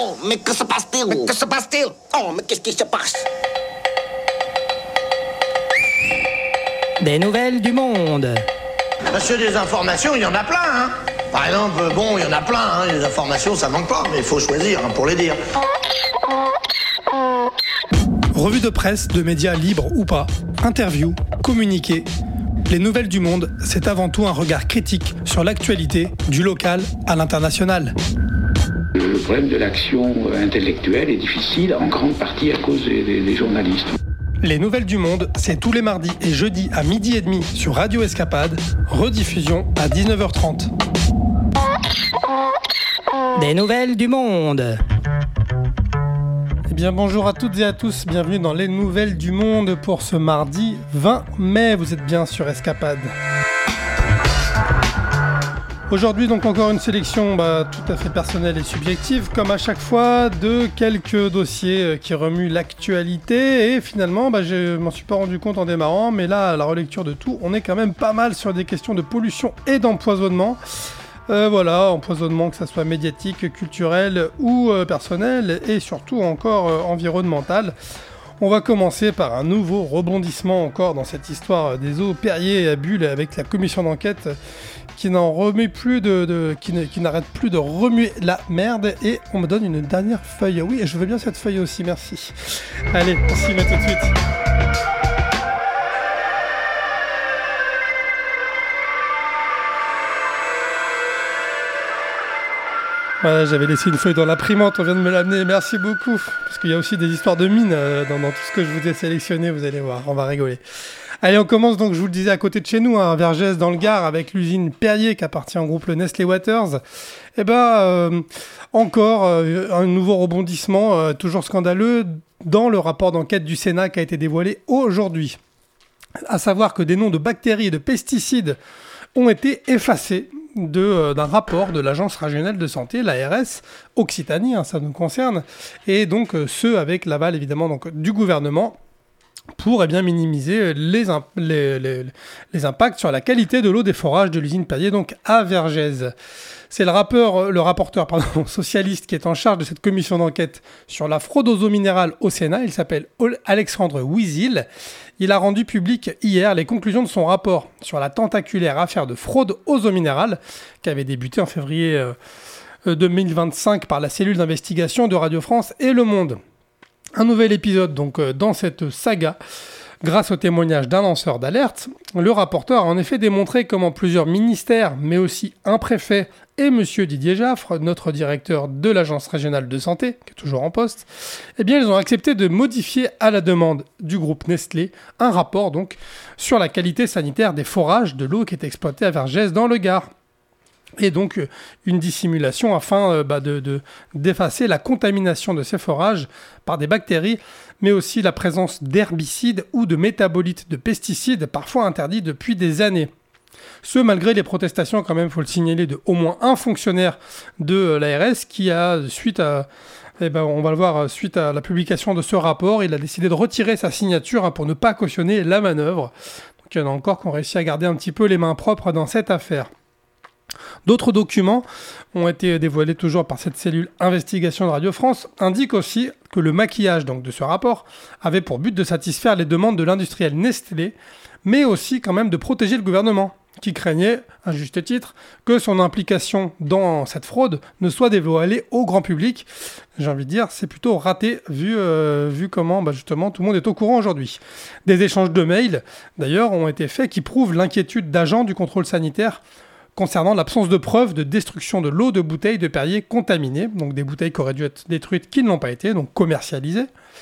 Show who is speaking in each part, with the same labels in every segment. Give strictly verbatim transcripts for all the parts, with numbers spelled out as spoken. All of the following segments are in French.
Speaker 1: Oh, mais que se passe-t-il? Mais que se passe-t-il? Oh, mais qu'est-ce qui se passe?
Speaker 2: Des nouvelles du monde.
Speaker 3: Monsieur, des informations, il y en a plein, hein. Par exemple, bon, il y en a plein, hein. Les informations, ça manque pas, mais il faut choisir, hein, pour les dire.
Speaker 4: Revue de presse, de médias libres ou pas, interviews, communiqués. Les nouvelles du monde, c'est avant tout un regard critique sur l'actualité, du local à l'international.
Speaker 5: Le problème de l'action intellectuelle est difficile, en grande partie à cause des, des, des journalistes.
Speaker 4: Les nouvelles du monde, c'est tous les mardis et jeudis à midi et demi sur Radio Escapade, rediffusion à dix-neuf heures trente.
Speaker 2: Des nouvelles du monde.
Speaker 4: Eh bien bonjour à toutes et à tous, bienvenue dans les nouvelles du monde pour ce mardi vingt mai, vous êtes bien sur Escapade. Aujourd'hui donc encore une sélection bah, tout à fait personnelle et subjective, comme à chaque fois, de quelques dossiers qui remuent l'actualité et finalement bah, je m'en suis pas rendu compte en démarrant, mais là à la relecture de tout, on est quand même pas mal sur des questions de pollution et d'empoisonnement. Euh, voilà, empoisonnement que ça soit médiatique, culturel ou euh, personnel et surtout encore euh, environnemental. On va commencer par un nouveau rebondissement encore dans cette histoire des eaux Perrier à Bulle avec la commission d'enquête qui n'en remet plus de, de qui, ne, qui n'arrête plus de remuer la merde et on me donne une dernière feuille. Oui, et je veux bien cette feuille aussi, merci. Allez, on s'y met tout de suite. Voilà, j'avais laissé une feuille dans l'imprimante, on vient de me l'amener, merci beaucoup. Parce qu'il y a aussi des histoires de mines euh, dans, dans tout ce que je vous ai sélectionné, vous allez voir, on va rigoler. Allez, on commence donc, je vous le disais, à côté de chez nous, hein, à Vergès dans le Gard, avec l'usine Perrier qui appartient au groupe le Nestlé Waters. Eh ben, euh, encore euh, un nouveau rebondissement, euh, toujours scandaleux, dans le rapport d'enquête du Sénat qui a été dévoilé aujourd'hui. À savoir que des noms de bactéries et de pesticides ont été effacés De, euh, d'un rapport de l'Agence régionale de santé, l'A R S, Occitanie, hein, ça nous concerne, et donc euh, ceux avec l'aval évidemment donc, du gouvernement pour eh bien, minimiser les, imp- les, les, les impacts sur la qualité de l'eau des forages de l'usine Perrier, donc à Vergès. C'est le, rappeur, le rapporteur pardon, socialiste qui est en charge de cette commission d'enquête sur la fraude aux eaux minérales au Sénat. Il s'appelle Alexandre Ouizil. Il a rendu public hier les conclusions de son rapport sur la tentaculaire affaire de fraude aux eaux minérales qui avait débuté en février euh, deux mille vingt-cinq par la cellule d'investigation de Radio France et Le Monde. Un nouvel épisode donc euh, dans cette saga. Grâce au témoignage d'un lanceur d'alerte, le rapporteur a en effet démontré comment plusieurs ministères, mais aussi un préfet et M. Didier Jaffre, notre directeur de l'Agence régionale de santé, qui est toujours en poste, eh bien, ils ont accepté de modifier à la demande du groupe Nestlé un rapport donc sur la qualité sanitaire des forages de l'eau qui est exploitée à Vergès dans le Gard. Et donc une dissimulation afin euh, bah, de, de, d'effacer la contamination de ces forages par des bactéries, mais aussi la présence d'herbicides ou de métabolites de pesticides, parfois interdits depuis des années. Ce, malgré les protestations, quand même, il faut le signaler, de au moins un fonctionnaire de l'A R S qui a, suite à, eh ben, on va le voir, suite à la publication de ce rapport, il a décidé de retirer sa signature hein, pour ne pas cautionner la manœuvre. Donc il y en a encore qui ont réussi à garder un petit peu les mains propres dans cette affaire. D'autres documents ont été dévoilés toujours par cette cellule investigation de Radio France, indiquent aussi que le maquillage donc, de ce rapport avait pour but de satisfaire les demandes de l'industriel Nestlé, mais aussi quand même de protéger le gouvernement, qui craignait, à juste titre, que son implication dans cette fraude ne soit dévoilée au grand public. J'ai envie de dire, c'est plutôt raté, vu, euh, vu comment bah justement tout le monde est au courant aujourd'hui. Des échanges de mails, d'ailleurs, ont été faits qui prouvent l'inquiétude d'agents du contrôle sanitaire concernant l'absence de preuves de destruction de l'eau de bouteilles de Perrier contaminées, donc des bouteilles qui auraient dû être détruites qui ne l'ont pas été, donc commercialisées.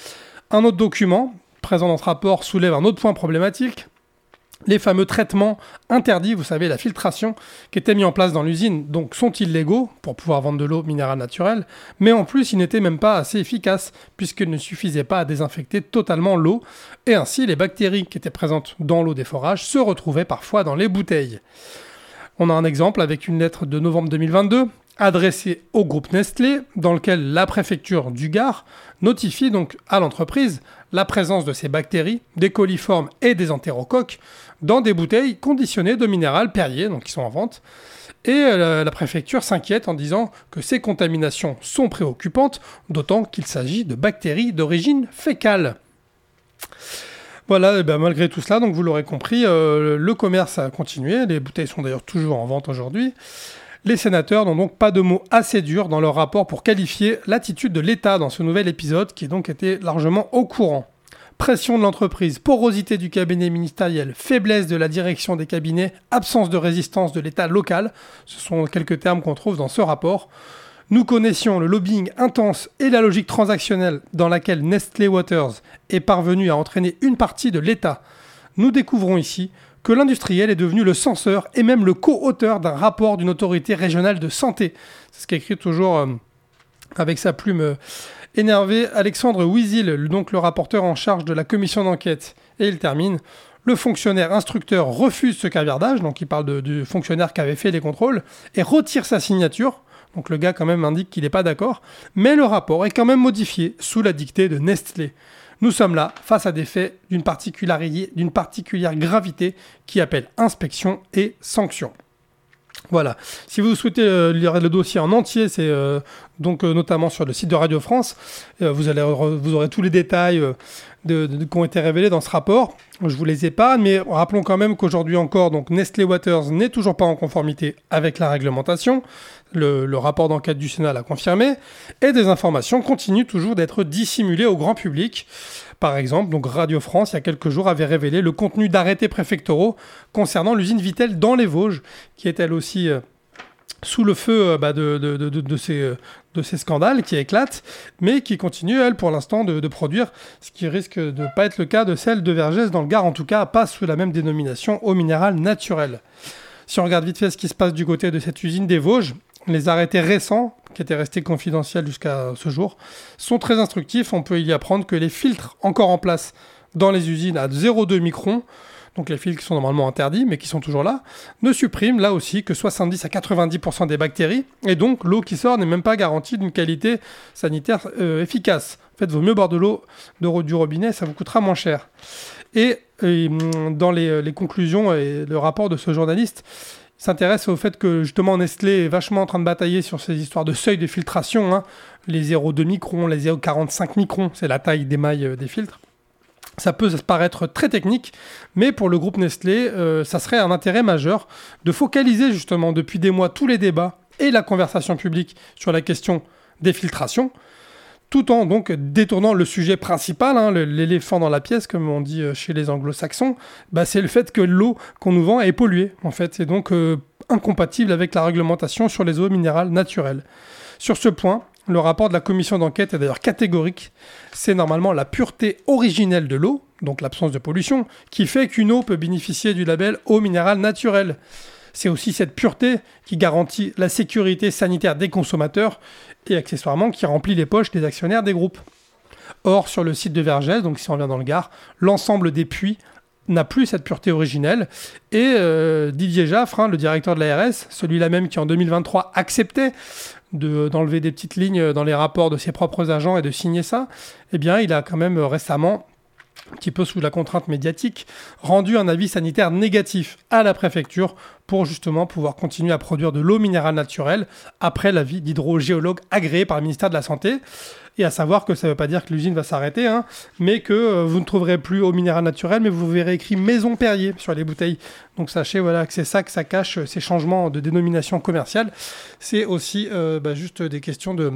Speaker 4: Un autre document, présent dans ce rapport, soulève un autre point problématique, les fameux traitements interdits, vous savez, la filtration, qui étaient mis en place dans l'usine, donc sont illégaux pour pouvoir vendre de l'eau minérale naturelle, mais en plus, ils n'étaient même pas assez efficaces, puisqu'ils ne suffisaient pas à désinfecter totalement l'eau, et ainsi, les bactéries qui étaient présentes dans l'eau des forages se retrouvaient parfois dans les bouteilles. On a un exemple avec une lettre de novembre deux mille vingt-deux, adressée au groupe Nestlé, dans lequel la préfecture du Gard notifie donc à l'entreprise la présence de ces bactéries, des coliformes et des entérocoques, dans des bouteilles conditionnées de minéral Perrier, donc qui sont en vente. Et euh, la préfecture s'inquiète en disant que ces contaminations sont préoccupantes, d'autant qu'il s'agit de bactéries d'origine fécale. Voilà, et ben malgré tout cela, donc vous l'aurez compris, euh, le commerce a continué, les bouteilles sont d'ailleurs toujours en vente aujourd'hui. Les sénateurs n'ont donc pas de mots assez durs dans leur rapport pour qualifier l'attitude de l'État dans ce nouvel épisode qui donc était largement au courant. Pression de l'entreprise, porosité du cabinet ministériel, faiblesse de la direction des cabinets, absence de résistance de l'État local, ce sont quelques termes qu'on trouve dans ce rapport. Nous connaissions le lobbying intense et la logique transactionnelle dans laquelle Nestlé Waters est parvenu à entraîner une partie de l'État. Nous découvrons ici que l'industriel est devenu le censeur et même le co-auteur d'un rapport d'une autorité régionale de santé. C'est ce qu'écrit toujours euh, avec sa plume euh, énervée Alexandre Ouizil, donc le rapporteur en charge de la commission d'enquête. Et il termine. Le fonctionnaire instructeur refuse ce caviardage, donc il parle de, du fonctionnaire qui avait fait les contrôles, et retire sa signature. Donc le gars quand même indique qu'il n'est pas d'accord, mais le rapport est quand même modifié sous la dictée de Nestlé. Nous sommes là face à des faits d'une particularité, d'une particulière gravité qui appellent inspection et sanction. Voilà. Si vous souhaitez euh, lire le dossier en entier, c'est euh, donc euh, notamment sur le site de Radio France. Euh, vous, allez, vous aurez tous les détails euh, de, de, de, qui ont été révélés dans ce rapport. Je vous les épargne, mais rappelons quand même qu'aujourd'hui encore, donc Nestlé Waters n'est toujours pas en conformité avec la réglementation. Le, le rapport d'enquête du Sénat l'a confirmé. Et des informations continuent toujours d'être dissimulées au grand public. Par exemple, donc Radio France, il y a quelques jours, avait révélé le contenu d'arrêtés préfectoraux concernant l'usine Vittel dans les Vosges, qui est elle aussi euh, sous le feu euh, bah, de, de, de, de, de, ces, euh, de ces scandales qui éclatent, mais qui continue, elle, pour l'instant, de, de produire, ce qui risque de ne pas être le cas de celle de Vergès dans le Gard, en tout cas, pas sous la même dénomination, eau minérale naturelle. Si on regarde vite fait ce qui se passe du côté de cette usine des Vosges, les arrêtés récents, qui étaient restés confidentiels jusqu'à ce jour, sont très instructifs. On peut y apprendre que les filtres encore en place dans les usines à zéro virgule deux microns, donc les filtres qui sont normalement interdits, mais qui sont toujours là, ne suppriment là aussi que soixante-dix à quatre-vingt-dix pour cent des bactéries, et donc l'eau qui sort n'est même pas garantie d'une qualité sanitaire euh, efficace. En fait, il vaut mieux boire de l'eau de, du robinet, ça vous coûtera moins cher. Et, et dans les, les conclusions et le rapport de ce journaliste, s'intéresse au fait que justement Nestlé est vachement en train de batailler sur ces histoires de seuil de filtration, hein. Les zéro virgule deux microns, les zéro virgule quarante-cinq microns, c'est la taille des mailles euh, des filtres. Ça peut paraître très technique, mais pour le groupe Nestlé, euh, ça serait un intérêt majeur de focaliser justement depuis des mois tous les débats et la conversation publique sur la question des filtrations, tout en donc détournant le sujet principal, hein, l'éléphant dans la pièce, comme on dit chez les anglo-saxons, bah, c'est le fait que l'eau qu'on nous vend est polluée, en fait, c'est donc euh, incompatible avec la réglementation sur les eaux minérales naturelles. Sur ce point, le rapport de la commission d'enquête est d'ailleurs catégorique. C'est normalement la pureté originelle de l'eau, donc l'absence de pollution, qui fait qu'une eau peut bénéficier du label eau minérale naturelle. C'est aussi cette pureté qui garantit la sécurité sanitaire des consommateurs et accessoirement qui remplit les poches des actionnaires des groupes. Or, sur le site de Vergès, donc si on revient dans le Gard, l'ensemble des puits n'a plus cette pureté originelle. Et euh, Didier Jaffre, hein, le directeur de l'A R S, celui-là même qui en deux mille vingt-trois acceptait de, d'enlever des petites lignes dans les rapports de ses propres agents et de signer ça, eh bien, il a quand même récemment, un petit peu sous la contrainte médiatique, rendu un avis sanitaire négatif à la préfecture pour justement pouvoir continuer à produire de l'eau minérale naturelle après l'avis d'hydrogéologue agréé par le ministère de la Santé. Et à savoir que ça ne veut pas dire que l'usine va s'arrêter, hein, mais que euh, vous ne trouverez plus eau minérale naturelle, mais vous verrez écrit Maison Perrier sur les bouteilles. Donc sachez voilà, que c'est ça que ça cache, ces changements de dénomination commerciale. C'est aussi euh, bah, juste des questions de,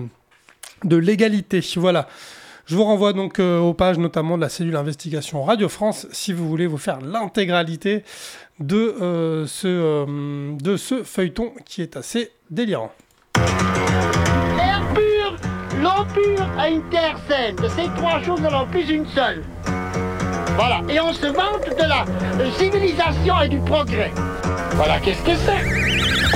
Speaker 4: de légalité. Voilà. Je vous renvoie donc euh, aux pages notamment de la cellule investigation Radio France si vous voulez vous faire l'intégralité de, euh, ce, euh, de ce feuilleton qui est assez délirant.
Speaker 6: L'air pur, l'eau pure à une terre saine. De ces trois choses, nous n'en plus une seule. Voilà. Et on se vante de la civilisation et du progrès. Voilà, qu'est-ce que c'est ?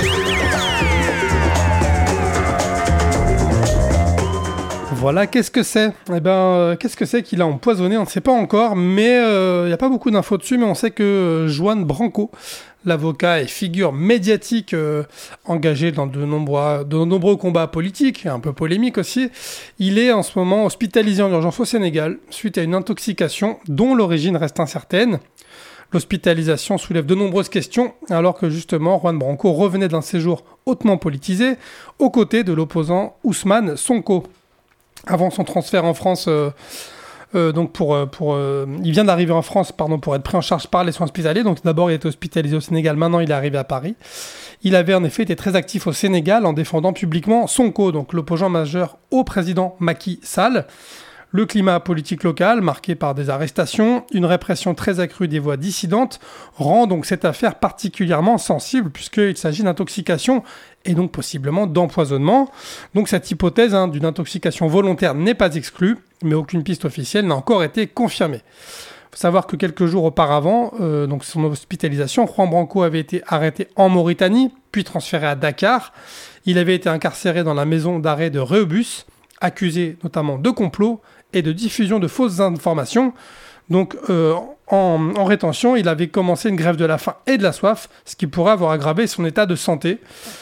Speaker 4: Voilà, qu'est-ce que c'est ? Eh ben, euh, qu'est-ce que c'est qu'il a empoisonné ? On ne sait pas encore, mais il euh, n'y a pas beaucoup d'infos dessus, mais on sait que euh, Juan Branco, l'avocat et figure médiatique euh, engagé dans de nombreux, de nombreux combats politiques, un peu polémiques aussi, il est en ce moment hospitalisé en urgence au Sénégal suite à une intoxication dont l'origine reste incertaine. L'hospitalisation soulève de nombreuses questions, alors que justement Juan Branco revenait d'un séjour hautement politisé, aux côtés de l'opposant Ousmane Sonko. Avant son transfert en France... Euh, Euh, donc pour, pour, euh, il vient d'arriver en France pardon, pour être pris en charge par les soins hospitaliers. Donc d'abord il était hospitalisé au Sénégal, maintenant il est arrivé à Paris. Il avait en effet été très actif au Sénégal en défendant publiquement Sonko, donc l'opposant majeur au président Macky Sall. Le climat politique local, marqué par des arrestations, une répression très accrue des voix dissidentes, rend donc cette affaire particulièrement sensible puisqu'il s'agit d'intoxication et donc possiblement d'empoisonnement. Donc cette hypothèse hein, d'une intoxication volontaire n'est pas exclue, mais aucune piste officielle n'a encore été confirmée. Il faut savoir que quelques jours auparavant, euh, donc son hospitalisation, Juan Branco avait été arrêté en Mauritanie, puis transféré à Dakar. Il avait été incarcéré dans la maison d'arrêt de Rebus, accusé notamment de complot et de diffusion de fausses informations. Donc euh, en, en rétention, il avait commencé une grève de la faim et de la soif, ce qui pourrait avoir aggravé son état de santé.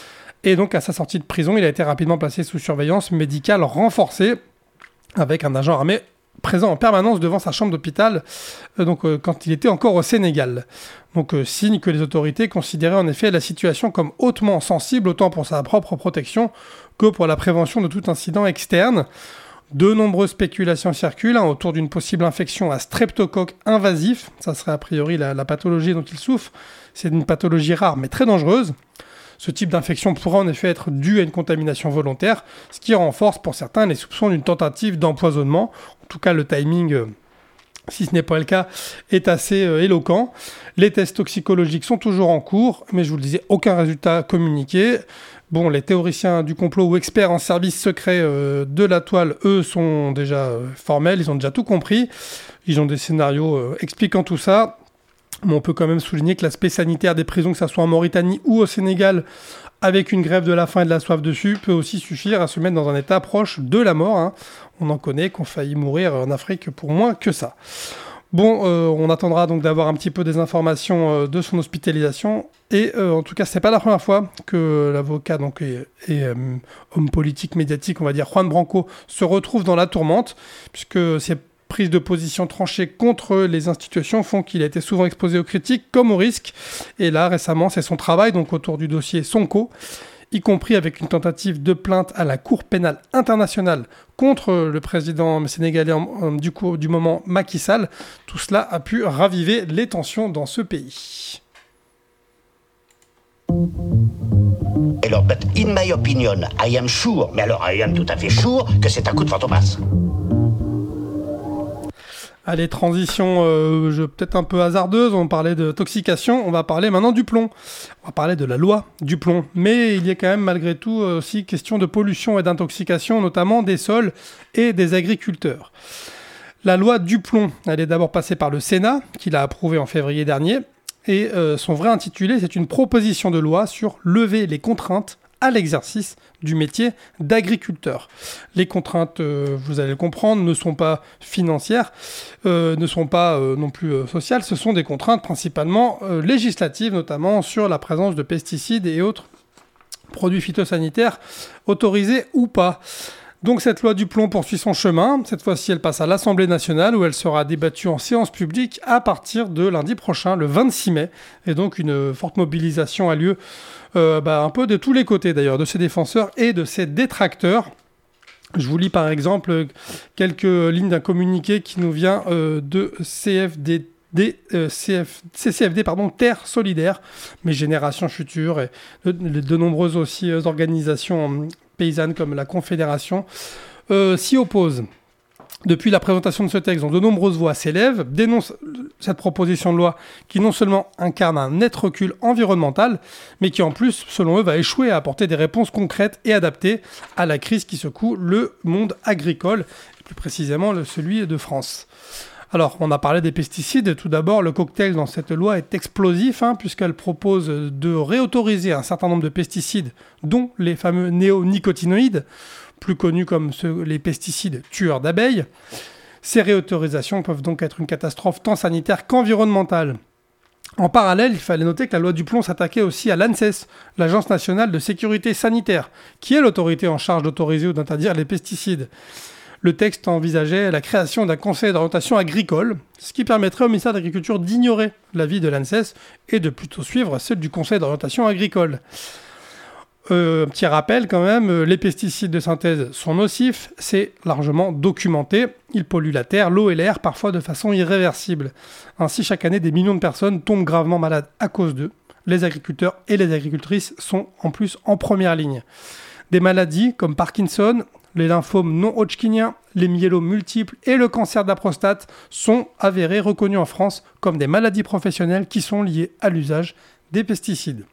Speaker 4: Et donc à sa sortie de prison, il a été rapidement placé sous surveillance médicale renforcée, avec un agent armé présent en permanence devant sa chambre d'hôpital, euh, donc euh, quand il était encore au Sénégal. Donc euh, signe que les autorités considéraient en effet la situation comme hautement sensible, autant pour sa propre protection que pour la prévention de tout incident externe. De nombreuses spéculations circulent hein, autour d'une possible infection à streptocoque invasif. Ça serait a priori la, la pathologie dont il souffre. C'est une pathologie rare mais très dangereuse. Ce type d'infection pourrait en effet être dû à une contamination volontaire, ce qui renforce pour certains les soupçons d'une tentative d'empoisonnement. En tout cas, le timing, euh, si ce n'est pas le cas, est assez euh, éloquent. Les tests toxicologiques sont toujours en cours, mais je vous le disais, aucun résultat communiqué. Bon, les théoriciens du complot ou experts en service secret euh, de la toile, eux, sont déjà euh, formels, ils ont déjà tout compris. Ils ont des scénarios euh, expliquant tout ça. Mais on peut quand même souligner que l'aspect sanitaire des prisons, que ce soit en Mauritanie ou au Sénégal, avec une grève de la faim et de la soif dessus, peut aussi suffire à se mettre dans un état proche de la mort. Hein. On en connaît qui ont failli mourir en Afrique pour moins que ça. Bon, euh, on attendra donc d'avoir un petit peu des informations euh, de son hospitalisation. Et euh, en tout cas, c'est pas la première fois que l'avocat donc, et, et euh, homme politique médiatique, on va dire, Juan Branco, se retrouve dans la tourmente, puisque c'est prises de position tranchées contre les institutions font qu'il a été souvent exposé aux critiques comme aux risques. Et là, récemment, c'est son travail donc autour du dossier Sonko, y compris avec une tentative de plainte à la Cour pénale internationale contre le président sénégalais en, en, du, coup, du moment Macky Sall. Tout cela a pu raviver les tensions dans ce pays.
Speaker 7: Alors, but in my opinion, I am sure, mais alors I am tout à fait sure que c'est un coup de fantomas.
Speaker 4: Allez, transition euh, je, peut-être un peu hasardeuse, on parlait de toxication, on va parler maintenant du plomb. On va parler de la loi du plomb. Mais il y a quand même malgré tout aussi question de pollution et d'intoxication, notamment des sols et des agriculteurs. La loi du plomb, elle est d'abord passée par le Sénat, qui l'a approuvée en février dernier, et euh, son vrai intitulé, c'est une proposition de loi sur lever les contraintes à l'exercice du métier d'agriculteur. Les contraintes, euh, vous allez le comprendre, ne sont pas financières, euh, ne sont pas euh, non plus euh, sociales, ce sont des contraintes principalement euh, législatives, notamment sur la présence de pesticides et autres produits phytosanitaires autorisés ou pas. Donc cette loi du plomb poursuit son chemin. Cette fois-ci, elle passe à l'Assemblée nationale où elle sera débattue en séance publique à partir de lundi prochain, le vingt-six mai. Et donc une forte mobilisation a lieu euh, bah, un peu de tous les côtés d'ailleurs, de ses défenseurs et de ses détracteurs. Je vous lis par exemple quelques lignes d'un communiqué qui nous vient euh, de C F D. Des euh, C F, C C F D, pardon, Terre Solidaire, mais Génération Future et de, de, de nombreuses aussi euh, organisations paysannes comme la Confédération euh, s'y opposent. Depuis la présentation de ce texte, dont de nombreuses voix s'élèvent, dénoncent cette proposition de loi qui non seulement incarne un net recul environnemental, mais qui en plus, selon eux, va échouer à apporter des réponses concrètes et adaptées à la crise qui secoue le monde agricole, et plus précisément le, celui de France. Alors, on a parlé des pesticides. Tout d'abord, le cocktail dans cette loi est explosif, hein, puisqu'elle propose de réautoriser un certain nombre de pesticides, dont les fameux néonicotinoïdes, plus connus comme ceux, les pesticides tueurs d'abeilles. Ces réautorisations peuvent donc être une catastrophe tant sanitaire qu'environnementale. En parallèle, il fallait noter que la loi du plomb s'attaquait aussi à l'ANSES, l'Agence nationale de sécurité sanitaire, qui est l'autorité en charge d'autoriser ou d'interdire les pesticides. Le texte envisageait la création d'un conseil d'orientation agricole, ce qui permettrait au ministère de l'Agriculture d'ignorer l'avis de l'ANSES et de plutôt suivre celle du conseil d'orientation agricole. Euh, petit rappel quand même, les pesticides de synthèse sont nocifs, c'est largement documenté. Ils polluent la terre, l'eau et l'air, parfois de façon irréversible. Ainsi, chaque année, des millions de personnes tombent gravement malades à cause d'eux. Les agriculteurs et les agricultrices sont en plus en première ligne. Des maladies comme Parkinson, les lymphomes non hodgkiniens, les myélomes multiples et le cancer de la prostate sont avérés, reconnus en France comme des maladies professionnelles qui sont liées à l'usage des pesticides.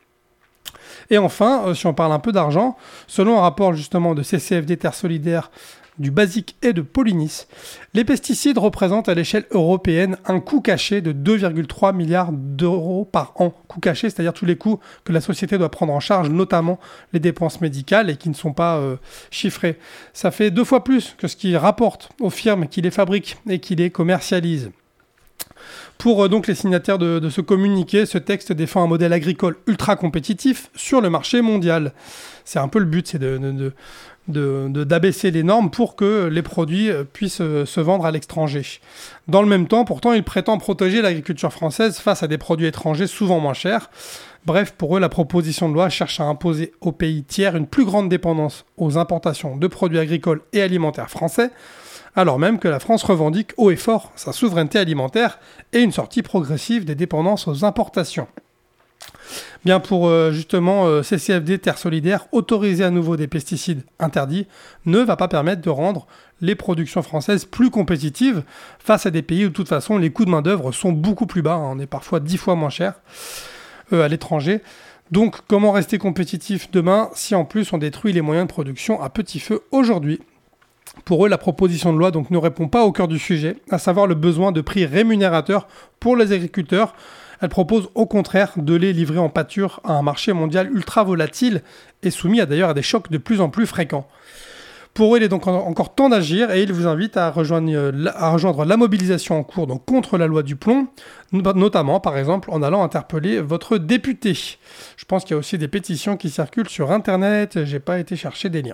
Speaker 4: Et enfin, euh, si on parle un peu d'argent, selon un rapport justement de C C F D Terre Solidaire, du Basic et de Polynice, les pesticides représentent à l'échelle européenne un coût caché de deux virgule trois milliards d'euros par an. Coût caché, c'est-à-dire tous les coûts que la société doit prendre en charge, notamment les dépenses médicales et qui ne sont pas euh, chiffrées. Ça fait deux fois plus que ce qu'ils rapportent aux firmes qui les fabriquent et qui les commercialisent. Pour euh, donc les signataires de, de ce communiqué, ce texte défend un modèle agricole ultra compétitif sur le marché mondial. C'est un peu le but, c'est de, de, de, de, de, d'abaisser les normes pour que les produits puissent euh, se vendre à l'étranger. Dans le même temps, pourtant, il prétend protéger l'agriculture française face à des produits étrangers souvent moins chers. Bref, pour eux, la proposition de loi cherche à imposer aux pays tiers une plus grande dépendance aux importations de produits agricoles et alimentaires français, alors même que la France revendique haut et fort sa souveraineté alimentaire et une sortie progressive des dépendances aux importations. Bien pour euh, justement euh, C C F D Terre Solidaire, autoriser à nouveau des pesticides interdits ne va pas permettre de rendre les productions françaises plus compétitives face à des pays où de toute façon les coûts de main d'œuvre sont beaucoup plus bas, hein, on est parfois dix fois moins cher euh, à l'étranger. Donc comment rester compétitif demain si en plus on détruit les moyens de production à petit feu aujourd'hui ? Pour eux, la proposition de loi donc, ne répond pas au cœur du sujet, à savoir le besoin de prix rémunérateurs pour les agriculteurs. Elle propose au contraire de les livrer en pâture à un marché mondial ultra volatile et soumis à, d'ailleurs à des chocs de plus en plus fréquents. Pour eux, il est donc encore temps d'agir et ils vous invitent à rejoindre, à rejoindre la mobilisation en cours donc, contre la loi du plomb, notamment par exemple en allant interpeller votre député. Je pense qu'il y a aussi des pétitions qui circulent sur Internet, j'ai pas été chercher des liens.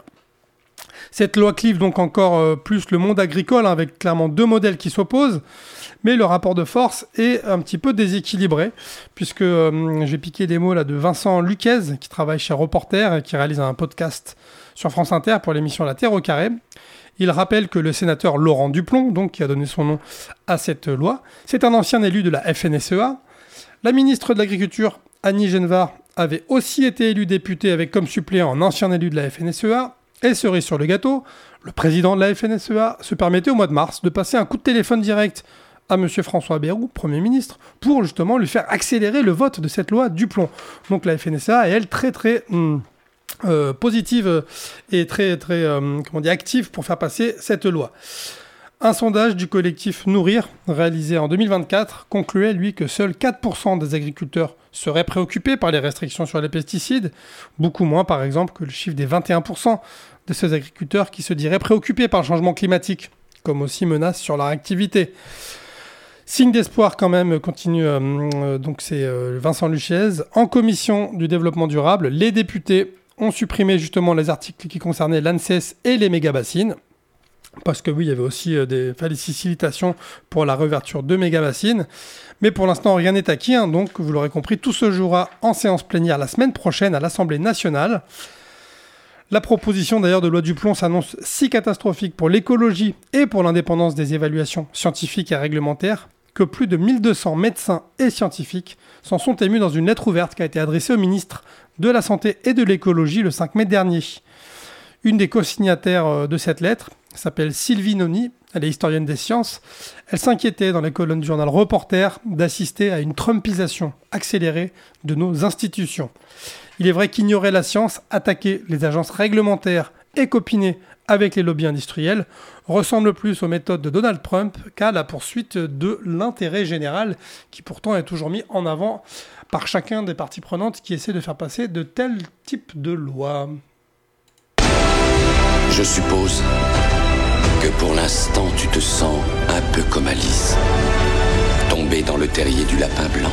Speaker 4: Cette loi clive donc encore euh, plus le monde agricole, hein, avec clairement deux modèles qui s'opposent, mais le rapport de force est un petit peu déséquilibré, puisque euh, j'ai piqué des mots là, de Vincent Luquez, qui travaille chez Reporter et qui réalise un podcast sur France Inter pour l'émission La Terre au carré. Il rappelle que le sénateur Laurent Duplon, donc, qui a donné son nom à cette loi, c'est un ancien élu de la F N S E A. La ministre de l'Agriculture, Annie Genevard, avait aussi été élue députée avec comme suppléant un ancien élu de la F N S E A. Et cerise sur le gâteau, le président de la F N S E A se permettait au mois de mars de passer un coup de téléphone direct à M. François Bayrou, Premier ministre, pour justement lui faire accélérer le vote de cette loi du plomb. Donc la F N S E A est, elle, très très hum, euh, positive et très très euh, comment dire, active pour faire passer cette loi. Un sondage du collectif Nourrir, réalisé en deux mille vingt-quatre, concluait, lui, que seuls quatre pour cent des agriculteurs seraient préoccupés par les restrictions sur les pesticides, beaucoup moins, par exemple, que le chiffre des vingt et un pour cent de ces agriculteurs qui se diraient préoccupés par le changement climatique, comme aussi menace sur leur activité. Signe d'espoir quand même, continue euh, donc c'est euh, Vincent Luquez. En commission du développement durable, les députés ont supprimé justement les articles qui concernaient l'ANSES et les méga-bassines. Parce que oui, il y avait aussi euh, des félicitations pour la réouverture de méga-bassines. Mais pour l'instant, rien n'est acquis. Hein, donc, vous l'aurez compris, tout se jouera en séance plénière la semaine prochaine à l'Assemblée nationale. La proposition d'ailleurs de loi du plomb s'annonce si catastrophique pour l'écologie et pour l'indépendance des évaluations scientifiques et réglementaires que plus de mille deux cents médecins et scientifiques s'en sont émus dans une lettre ouverte qui a été adressée au ministre de la Santé et de l'Écologie le cinq mai dernier. Une des co-signataires de cette lettre s'appelle Sylvie Noni, elle est historienne des sciences. Elle s'inquiétait dans les colonnes du journal Reporter d'assister à une trumpisation accélérée de nos institutions. Il est vrai qu'ignorer la science, attaquer les agences réglementaires et copiner avec les lobbies industriels ressemble plus aux méthodes de Donald Trump qu'à la poursuite de l'intérêt général qui pourtant est toujours mis en avant par chacun des parties prenantes qui essaient de faire passer de tels types de lois.
Speaker 8: Je suppose que pour l'instant tu te sens un peu comme Alice, tombée dans le terrier du lapin blanc.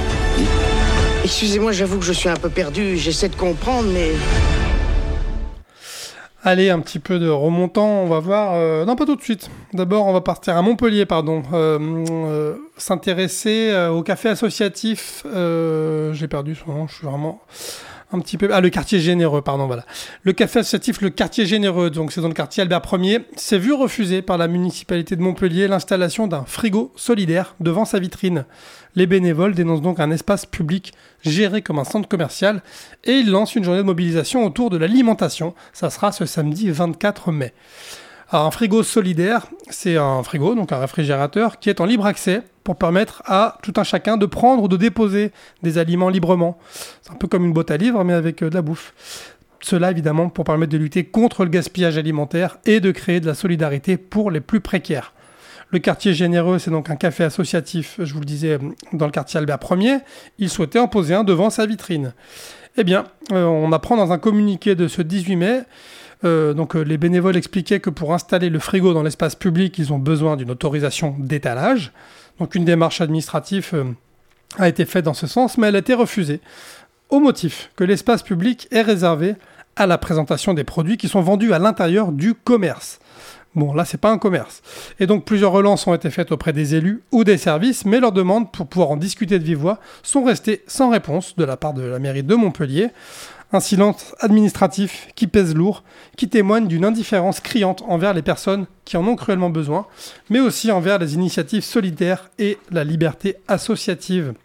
Speaker 6: Excusez-moi, j'avoue que je suis un peu perdu, j'essaie de comprendre, mais...
Speaker 4: Allez, un petit peu de remontant, on va voir... Euh, non, pas tout de suite. D'abord, on va partir à Montpellier, pardon. Euh, euh, s'intéresser euh, au café associatif... Euh, j'ai perdu son nom, je suis vraiment... Un petit peu... Ah, le quartier généreux, pardon, voilà. Le café associatif, le quartier généreux, donc c'est dans le quartier Albert Ier, s'est vu refuser par la municipalité de Montpellier l'installation d'un frigo solidaire devant sa vitrine. Les bénévoles dénoncent donc un espace public géré comme un centre commercial et ils lancent une journée de mobilisation autour de l'alimentation. Ça sera ce samedi vingt-quatre mai. Alors, un frigo solidaire, c'est un frigo, donc un réfrigérateur, qui est en libre accès pour permettre à tout un chacun de prendre ou de déposer des aliments librement. C'est un peu comme une boîte à livres, mais avec euh, de la bouffe. Cela, évidemment, pour permettre de lutter contre le gaspillage alimentaire et de créer de la solidarité pour les plus précaires. Le quartier généreux, c'est donc un café associatif, je vous le disais, dans le quartier Albert Ier. Il souhaitait en poser un devant sa vitrine. Eh bien, euh, on apprend dans un communiqué de ce dix-huit mai... Euh, donc euh, les bénévoles expliquaient que pour installer le frigo dans l'espace public, ils ont besoin d'une autorisation d'étalage. Donc une démarche administrative euh, a été faite dans ce sens, mais elle a été refusée, au motif que l'espace public est réservé à la présentation des produits qui sont vendus à l'intérieur du commerce. Bon, là, c'est pas un commerce. Et donc plusieurs relances ont été faites auprès des élus ou des services, mais leurs demandes pour pouvoir en discuter de vive voix sont restées sans réponse de la part de la mairie de Montpellier. Un silence administratif qui pèse lourd, qui témoigne d'une indifférence criante envers les personnes qui en ont cruellement besoin, mais aussi envers les initiatives solidaires et la liberté associative.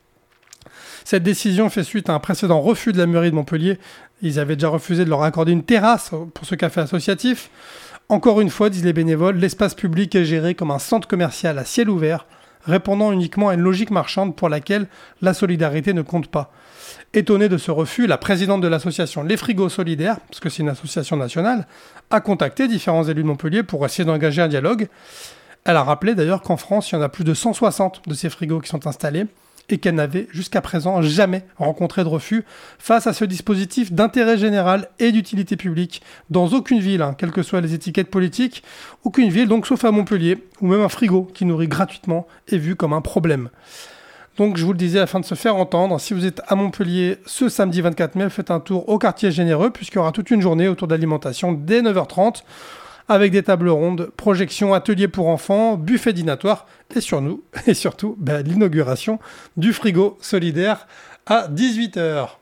Speaker 4: Cette décision fait suite à un précédent refus de la mairie de Montpellier. Ils avaient déjà refusé de leur accorder une terrasse pour ce café associatif. Encore une fois, disent les bénévoles, l'espace public est géré comme un centre commercial à ciel ouvert, répondant uniquement à une logique marchande pour laquelle la solidarité ne compte pas. Étonnée de ce refus, la présidente de l'association Les Frigos Solidaires, parce que c'est une association nationale, a contacté différents élus de Montpellier pour essayer d'engager un dialogue. Elle a rappelé d'ailleurs qu'en France, il y en a plus de cent soixante de ces frigos qui sont installés et qu'elle n'avait jusqu'à présent jamais rencontré de refus face à ce dispositif d'intérêt général et d'utilité publique dans aucune ville, hein, quelles que soient les étiquettes politiques, aucune ville, donc sauf à Montpellier, où même un frigo qui nourrit gratuitement est vu comme un problème. Donc je vous le disais, afin de se faire entendre, si vous êtes à Montpellier ce samedi vingt-quatre mai, faites un tour au quartier généreux, puisqu'il y aura toute une journée autour de l'alimentation dès neuf heures trente, avec des tables rondes, projections, ateliers pour enfants, buffet dînatoire, et sur nous, et surtout bah, l'inauguration du frigo solidaire à dix-huit heures.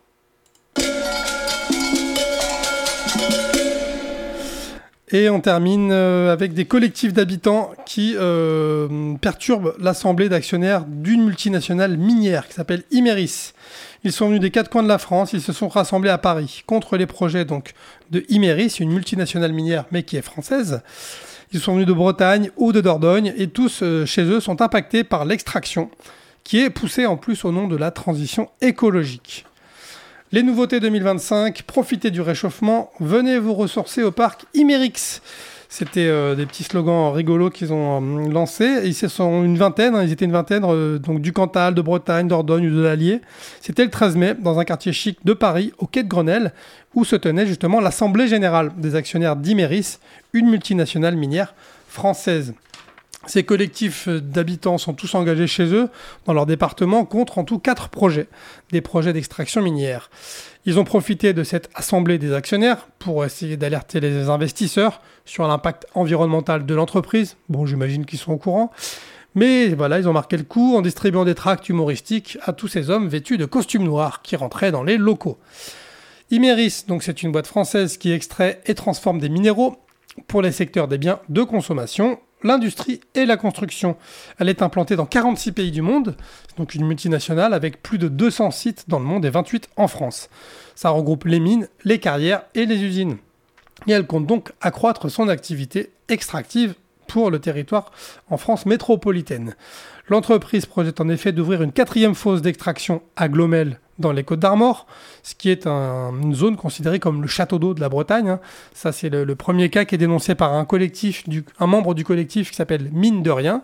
Speaker 4: Et on termine euh, avec des collectifs d'habitants qui euh, perturbent l'assemblée d'actionnaires d'une multinationale minière qui s'appelle Imerys. Ils sont venus des quatre coins de la France, ils se sont rassemblés à Paris contre les projets donc, de Imerys, une multinationale minière mais qui est française. Ils sont venus de Bretagne ou de Dordogne et tous euh, chez eux sont impactés par l'extraction qui est poussée en plus au nom de la transition écologique. Les nouveautés deux mille vingt-cinq, profitez du réchauffement, venez vous ressourcer au parc Imerys. C'était euh, des petits slogans rigolos qu'ils ont euh, lancés. Ils sont une vingtaine, hein, ils étaient une vingtaine euh, donc du Cantal, de Bretagne, d'Ordogne ou de l'Allier. C'était le treize mai, dans un quartier chic de Paris, au quai de Grenelle, où se tenait justement l'Assemblée Générale des actionnaires d'Imerys, une multinationale minière française. Ces collectifs d'habitants sont tous engagés chez eux, dans leur département, contre en tout quatre projets, des projets d'extraction minière. Ils ont profité de cette assemblée des actionnaires pour essayer d'alerter les investisseurs sur l'impact environnemental de l'entreprise. Bon, j'imagine qu'ils sont au courant. Mais voilà, ils ont marqué le coup en distribuant des tracts humoristiques à tous ces hommes vêtus de costumes noirs qui rentraient dans les locaux. Imerys, donc c'est une boîte française qui extrait et transforme des minéraux pour les secteurs des biens de consommation, l'industrie et la construction. Elle est implantée dans quarante-six pays du monde, donc une multinationale avec plus de deux cents sites dans le monde et vingt-huit en France. Ça regroupe les mines, les carrières et les usines. Et elle compte donc accroître son activité extractive pour le territoire en France métropolitaine. L'entreprise projette en effet d'ouvrir une quatrième fosse d'extraction à Glomel dans les Côtes-d'Armor, ce qui est un, une zone considérée comme le château d'eau de la Bretagne. Hein. Ça, c'est le, le premier cas qui est dénoncé par un collectif, du, un membre du collectif qui s'appelle Mine de Rien.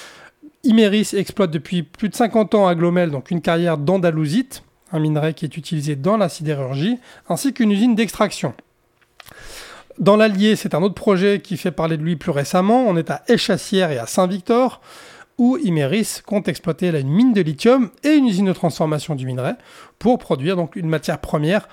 Speaker 4: Imerys exploite depuis plus de cinquante ans à Glomel donc une carrière d'andalousite, un minerai qui est utilisé dans la sidérurgie, ainsi qu'une usine d'extraction. Dans l'Allier, c'est un autre projet qui fait parler de lui plus récemment. On est à Échassières et à Saint-Victor, où Imerys compte exploiter là, une mine de lithium et une usine de transformation du minerai pour produire donc une matière première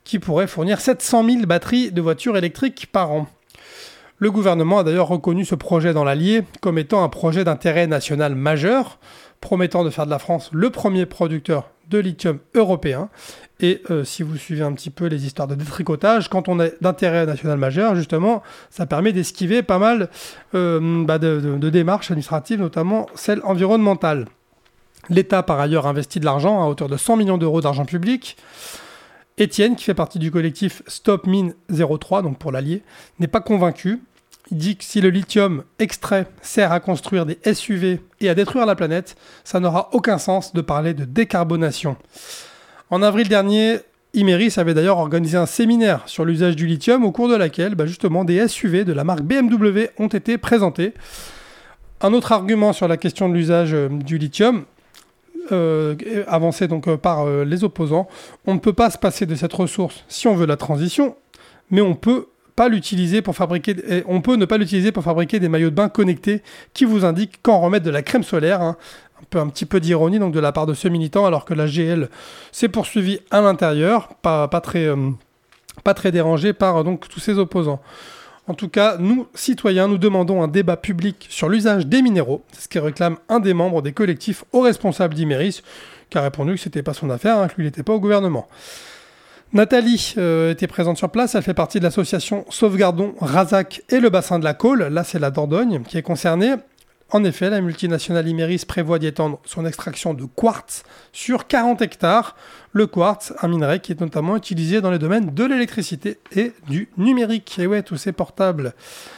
Speaker 4: qui pourrait fournir sept cent mille batteries de voitures électriques par an. Le gouvernement a d'ailleurs reconnu ce projet dans l'Allier comme étant un projet d'intérêt national majeur, promettant de faire de la France le premier producteur de lithium européen. Et euh, si vous suivez un petit peu les histoires de détricotage, quand on est d'intérêt national majeur, justement, ça permet d'esquiver pas mal euh, bah de, de, de démarches administratives, notamment celles environnementales. L'État, par ailleurs, investit de l'argent à hauteur de cent millions d'euros d'argent public. Étienne, qui fait partie du collectif Stop Mine zéro trois, donc pour l'Allier, n'est pas convaincu. Il dit que si le lithium extrait sert à construire des S U V et à détruire la planète, ça n'aura aucun sens de parler de décarbonation. En avril dernier, Imerys avait d'ailleurs organisé un séminaire sur l'usage du lithium au cours de laquelle bah justement des S U V de la marque B M W ont été présentés. Un autre argument sur la question de l'usage euh, du lithium, euh, avancé donc euh, par euh, les opposants, on ne peut pas se passer de cette ressource si on veut la transition, mais on peut pas l'utiliser pour fabriquer, et on peut ne pas l'utiliser pour fabriquer des maillots de bain connectés qui vous indiquent quand remettre de la crème solaire. Hein. Un, peu, un petit peu d'ironie donc de la part de ce militant, alors que la G L s'est poursuivie à l'intérieur, pas, pas, très, euh, pas très dérangée par donc, tous ses opposants. En tout cas, nous, citoyens, nous demandons un débat public sur l'usage des minéraux. C'est ce que réclame un des membres des collectifs aux responsables d'Imerys, qui a répondu que c'était pas son affaire, hein, que lui n'était pas au gouvernement. Nathalie euh, était présente sur place, elle fait partie de l'association Sauvegardons Razac et le bassin de la Colle, là c'est la Dordogne qui est concernée. En effet, la multinationale Imerys prévoit d'y étendre son extraction de quartz sur quarante hectares. Le quartz, un minerai qui est notamment utilisé dans les domaines de l'électricité et du numérique. Et ouais, tous ces portables.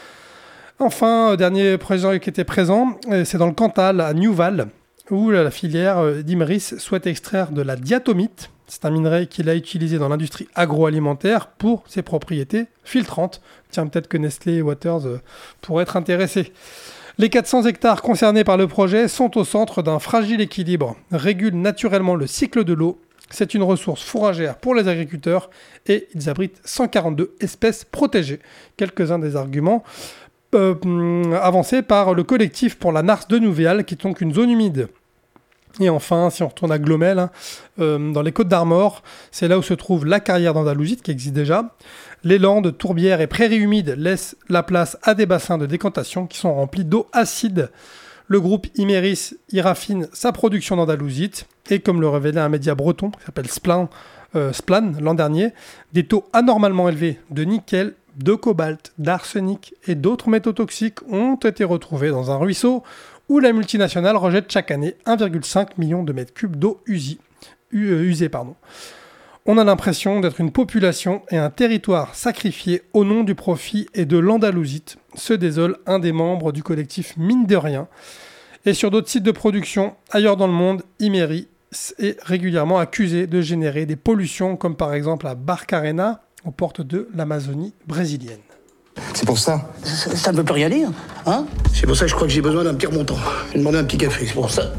Speaker 4: Enfin, dernier projet qui était présent, c'est dans le Cantal, à Newval, où la filière d'Imerys souhaite extraire de la diatomite. C'est un minerai qu'il a utilisé dans l'industrie agroalimentaire pour ses propriétés filtrantes. Tiens, peut-être que Nestlé Waters euh, pourrait être intéressé. Les quatre cents hectares concernés par le projet sont au centre d'un fragile équilibre, régulent naturellement le cycle de l'eau. C'est une ressource fourragère pour les agriculteurs et ils abritent cent quarante-deux espèces protégées. Quelques-uns des arguments euh, avancés par le collectif pour la Nars de Nouvéal, qui est donc une zone humide. Et enfin, si on retourne à Glomel, hein, euh, dans les Côtes d'Armor, c'est là où se trouve la carrière d'Andalusite qui existe déjà. Les landes, tourbières et prairies humides laissent la place à des bassins de décantation qui sont remplis d'eau acide. Le groupe Imerys y raffine sa production d'Andalusite et, comme le révélait un média breton qui s'appelle Splan, euh, Splan l'an dernier, des taux anormalement élevés de nickel, de cobalt, d'arsenic et d'autres métaux toxiques ont été retrouvés dans un ruisseau où la multinationale rejette chaque année un virgule cinq million de mètres cubes d'eau usée. usée pardon. On a l'impression d'être une population et un territoire sacrifiés au nom du profit et de l'andalusite, se désole un des membres du collectif Mine de Rien. Et sur d'autres sites de production, ailleurs dans le monde, Imerys est régulièrement accusé de générer des pollutions, comme par exemple à Barcarena, aux portes de l'Amazonie brésilienne.
Speaker 1: C'est pour ça.
Speaker 6: Ça, ça ne veut plus rien dire, hein?
Speaker 3: C'est pour ça que je crois que j'ai besoin d'un petit remontant. Je vais demander un petit café, c'est pour ça.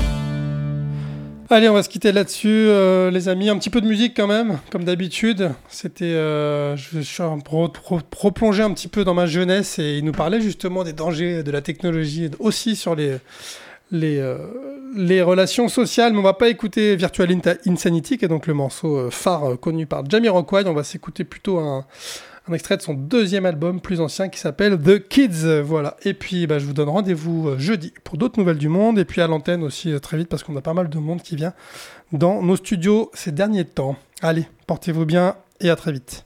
Speaker 4: Allez, on va se quitter là-dessus, euh, les amis. Un petit peu de musique quand même, comme d'habitude. C'était, euh, je suis replongé un petit peu dans ma jeunesse et il nous parlait justement des dangers de la technologie, aussi sur les les euh, les relations sociales. Mais on va pas écouter Virtual Insanity, qui est donc le morceau phare connu par Jamiroquai. On va s'écouter plutôt un un extrait de son deuxième album plus ancien qui s'appelle The Kids. Voilà. Et puis bah, je vous donne rendez-vous jeudi pour d'autres nouvelles du monde, et puis à l'antenne aussi très vite parce qu'on a pas mal de monde qui vient dans nos studios ces derniers temps. Allez, portez-vous bien et à très vite.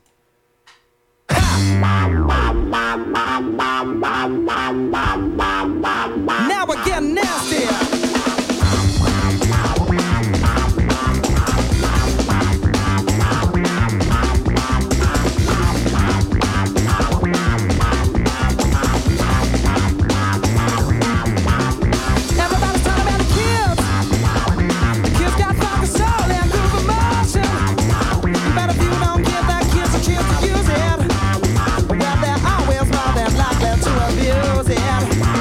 Speaker 4: Now we're getting nasty. Use it. Well, they're always more than likely to abuse it.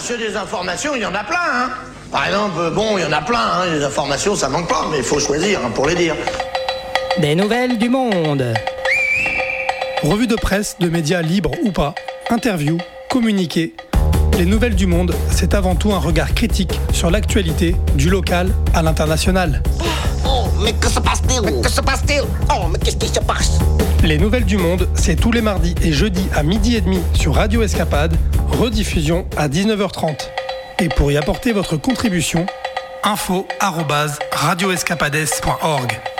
Speaker 3: monsieur, des informations, il y en a plein, hein. Par exemple, euh, bon, il y en a plein, hein. Les informations, ça manque pas, mais il faut choisir hein, pour les dire.
Speaker 2: Des nouvelles du monde.
Speaker 4: Revue de presse, de médias libres ou pas, interviews, communiqués. Les nouvelles du monde, c'est avant tout un regard critique sur l'actualité, du local à l'international.
Speaker 1: Oh, mais que se passe-t-il? Mais que se passe-t-il? Oh, mais qu'est-ce qui se passe?
Speaker 4: Les nouvelles du monde, c'est tous les mardis et jeudis à midi et demi sur Radio Escapade, rediffusion à dix-neuf heures trente. Et pour y apporter votre contribution, info arobase radio escapades point org.